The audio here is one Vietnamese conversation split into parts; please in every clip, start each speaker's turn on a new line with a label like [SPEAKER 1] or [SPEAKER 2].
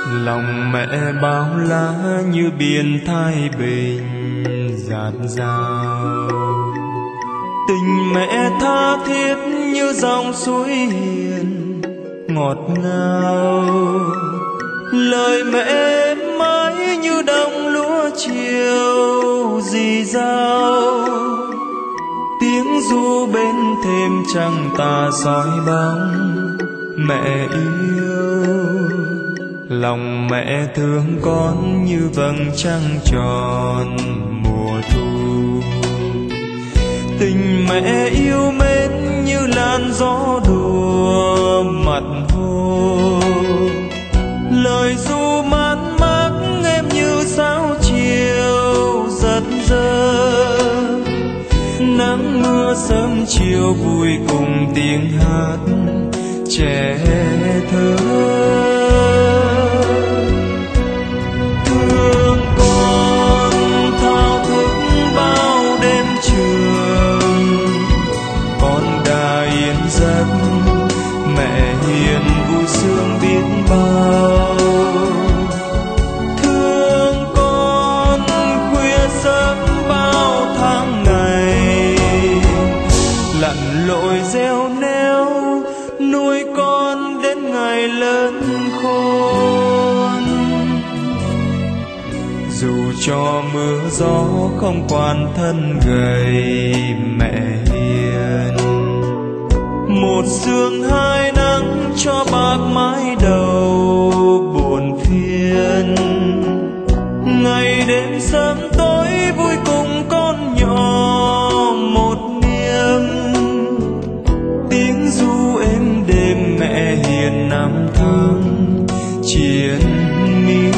[SPEAKER 1] Lòng mẹ bao la như biển thái bình dạt dào, tình mẹ tha thiết như dòng suối hiền ngọt ngào. Lời mẹ êm mãi như đồng lúa chiều rì rào, tiếng ru bên thềm trăng tà soi bóng mẹ yêu. Lòng mẹ thương con như vầng trăng tròn mùa thu, tình mẹ yêu mến như làn gió đùa mặt hồ. Lời ru man mác em như sáo chiều giật giơ, nắng mưa sớm chiều vui cùng tiếng hát trẻ thơ. Thương con thao thức bao đêm trường, con đã yên giấc mẹ hiền vui sướng biết bao. Thương con khuya sớm bao tháng ngày, lặn lội gieo neo nuôi con đến ngày lớn khôn. Dù cho mưa gió không quản thân gầy mẹ hiền, một sương hai nắng cho bạc mái đầu buồn phiền. Ngày đêm sớm tối vui cùng con nhỏ một niềm, tiếng ru êm đêm mẹ hiền năm tháng triền miên.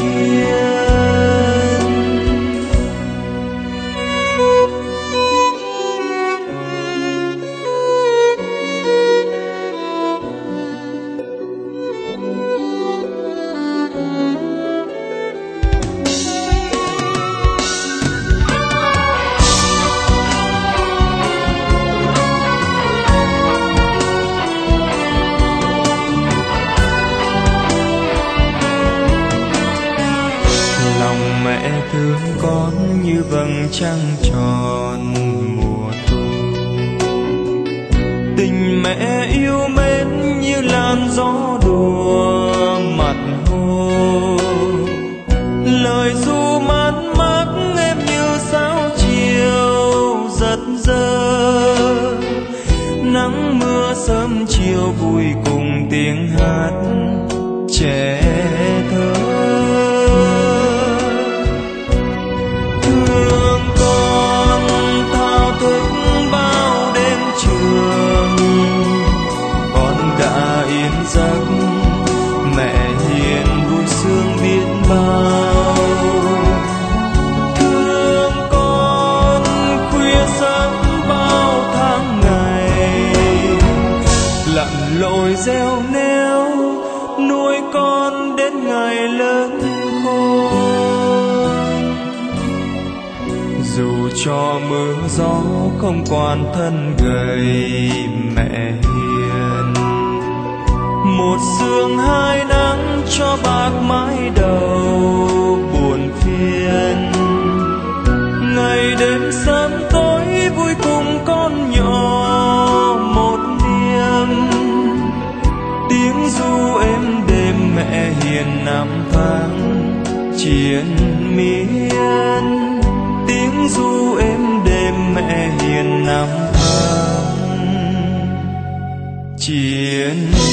[SPEAKER 1] Mẹ thương con như vầng trăng tròn mùa thu, tình mẹ yêu mến như làn gió đùa mặt hồ. Lời ru man mác em như sáo chiều giật giơ, nắng mưa sớm chiều vui cùng tiếng hát trẻ thơ. Thương con thao thức bao đêm trường, con đã yên giấc mẹ hiền vui sướng biết bao. Thương con khuya sớm bao tháng ngày, lặn lội gieo neo nuôi con đến ngày lớn khôn. Dù cho mưa gió không quản thân gầy mẹ hiền, một sương hai nắng cho bạc mái đầu buồn phiền. Ngày đêm sớm tối vui cùng con nhỏ một niềm, tiếng ru êm đêm mẹ hiền năm tháng triền miên. Tiếng ru êm đêm mẹ hiền năm tháng triền